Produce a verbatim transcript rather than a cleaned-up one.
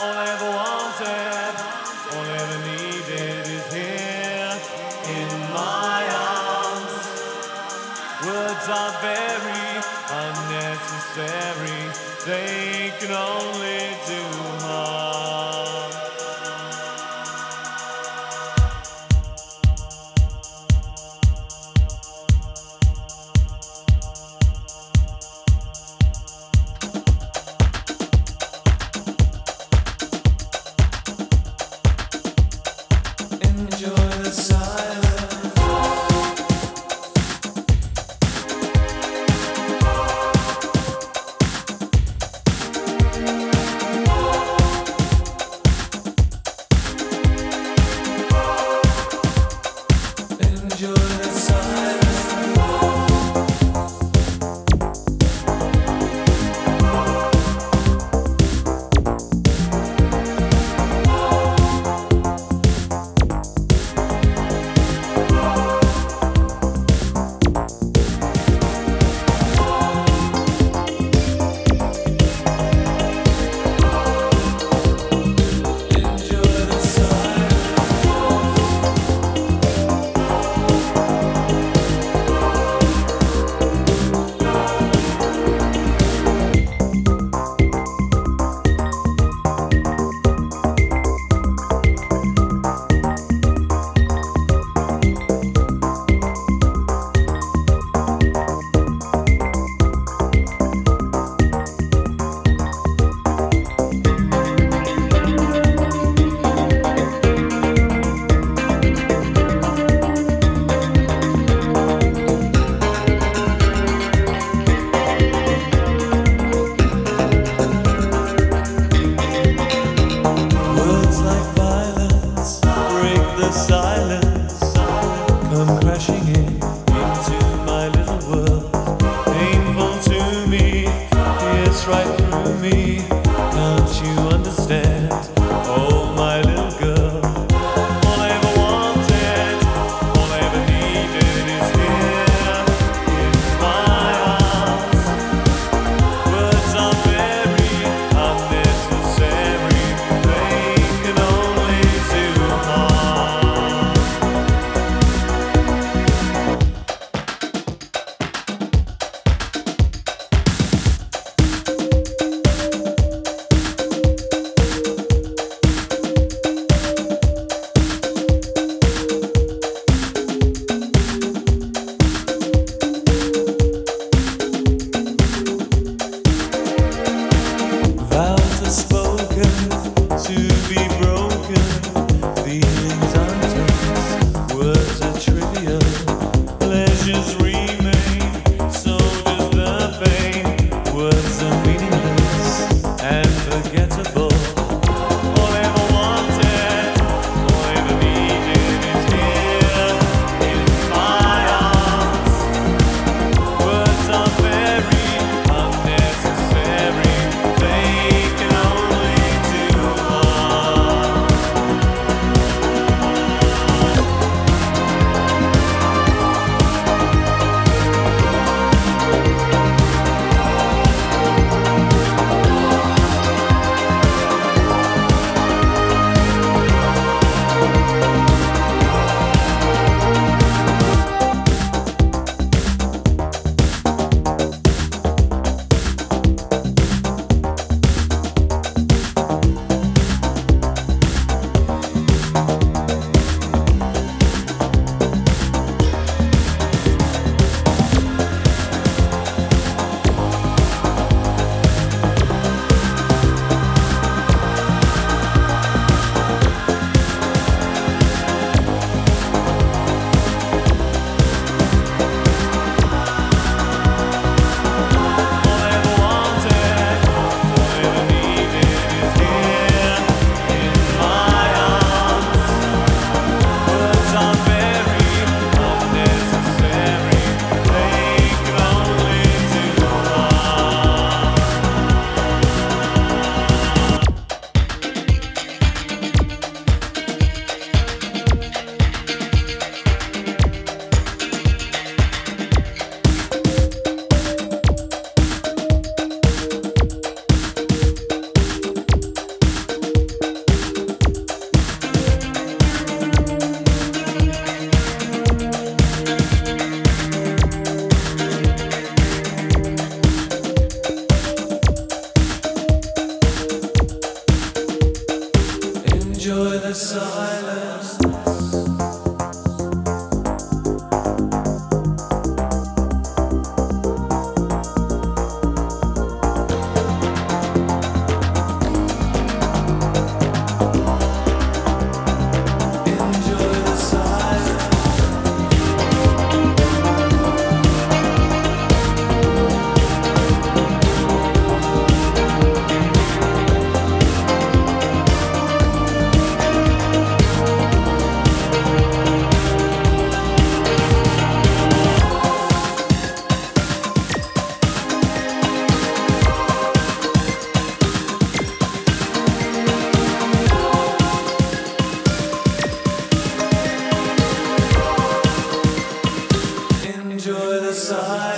All I ever wanted, all I ever needed is here in my arms. Words are very unnecessary, they can only do harm. Enjoy the silence. Silence, come crashing in into my little world. Painful to me, it's right through me. Can't you understand? Oh, my little girl. All I ever wanted, all I ever needed is here in my arms. Words are very unnecessary, they can only do harm. the silence. Enjoy the silence.